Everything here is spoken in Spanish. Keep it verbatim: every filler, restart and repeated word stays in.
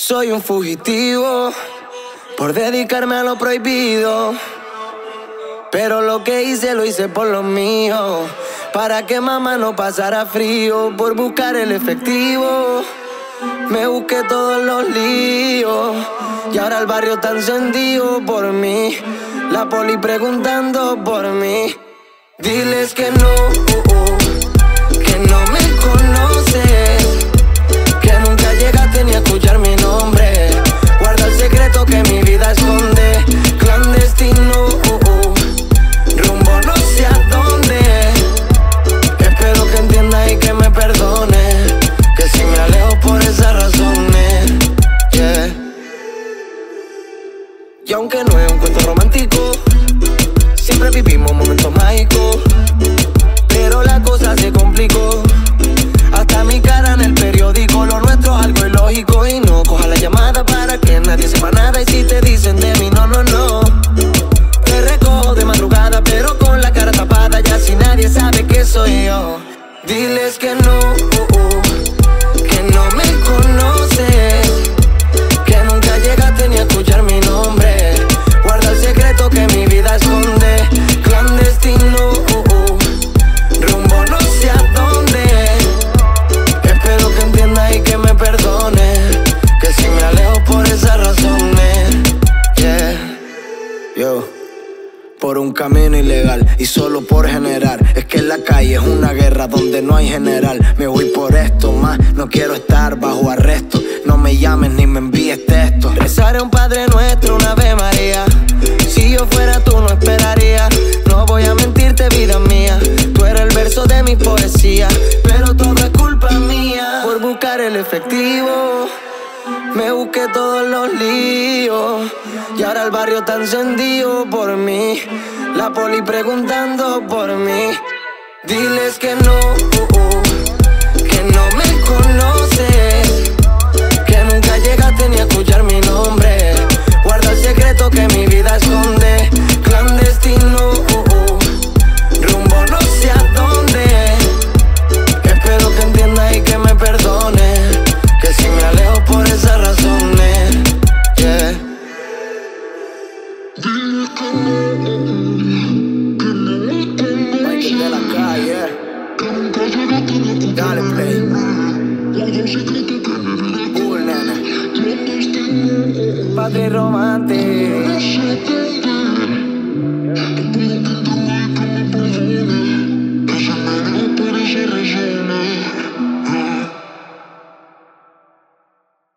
Soy un fugitivo por dedicarme a lo prohibido, pero lo que hice lo hice por lo mío, para que mamá no pasara frío. Por buscar el efectivo me busqué todos los líos, y ahora el barrio está encendido por mí, la poli preguntando por mí. Diles que no, que no me conoces, que nunca llegaste ni a escuchar mi nombre. Guarda el secreto que mi vida esconde, clandestino, rumbo no sé a dónde. Espero que entiendas y que me perdones, que si me alejo por esas razones, yeah. Y aunque no es un cuento romántico, siempre vivimos momentos mágicos, pero la cosa se complicó. Hasta mi cara en el periódico, lo nuestro es algo ilógico. Y no coja la llamada para que nadie sepa nada. Y si te dicen de mí, no, no, no, te recojo de madrugada, pero con la cara tapada, ya si nadie sabe que soy yo. Diles que no, que no me conoces, que nunca llegaste ni a escuchar mi nombre. Guarda el secreto que mi vida esconde, clandestino, rumbo no sé a dónde. Espero que entiendas y que me perdones, que si me alejo por esas razones, yeah. Yo, por un camino ilegal y solo por generar. Es que en la calle es una guerra donde no hay general. Me voy por esto más, no quiero estar bajo arresto. No me llames ni me envíes textos. Rezaré un Padre Nuestro, una Ave María. Si yo fuera tú no esperaría. No voy a mentirte, vida mía, tú eres el verso de mi poesía. Pero todo es culpa mía, por buscar el efectivo me busqué todos los líos, y ahora el barrio está encendido por mí, la poli preguntando por mí. Diles que no, que no me conoces, que nunca llegaste ni a escuchar mi nombre. Guarda el secreto que mi vida esconde, clandestino, rumbo no sé a dónde. Espero que entiendas y que me perdones, que si me alejo por esas razones, yeah. Michael de la calle, dale play. Cool, nena. Padre romántico.